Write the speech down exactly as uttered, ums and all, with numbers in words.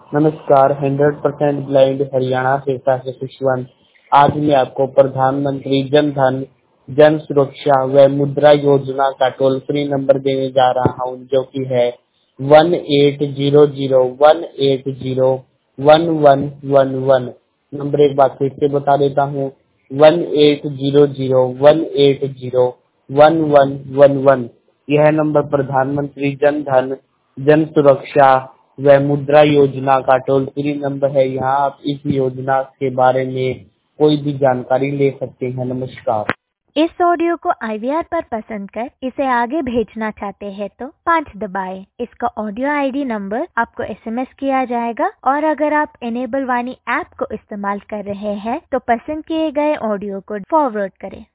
नमस्कार, hundred percent blind Haryana सेसा से खुशवंत। आज मैं आपको प्रधानमंत्री जन धन जन सुरक्षा व मुद्रा योजना का टोल फ्री नंबर देने जा रहा हूं, जो कि है one eight zero zero one eight zero one one one one. Number एक बार फिर से बता देता हूं, one eight zero zero one eight zero one one one one. यह नंबर प्रधानमंत्री जन धन जन सुरक्षा व मुद्रा योजना का टोल फ्री नंबर है। यहाँ आप इस योजना के बारे में कोई भी जानकारी ले सकते हैं। नमस्कार। इस ऑडियो को आई वी आर पर पसंद कर इसे आगे भेजना चाहते हैं तो पाँच दबाएं। इसका ऑडियो आई डी नंबर आपको एस एम एस किया जाएगा और अगर आप इनेबल वाणी ऐप को इस्तेमाल कर रहे हैं तो पसंद किए गए ऑडियो को फॉरवर्ड करें।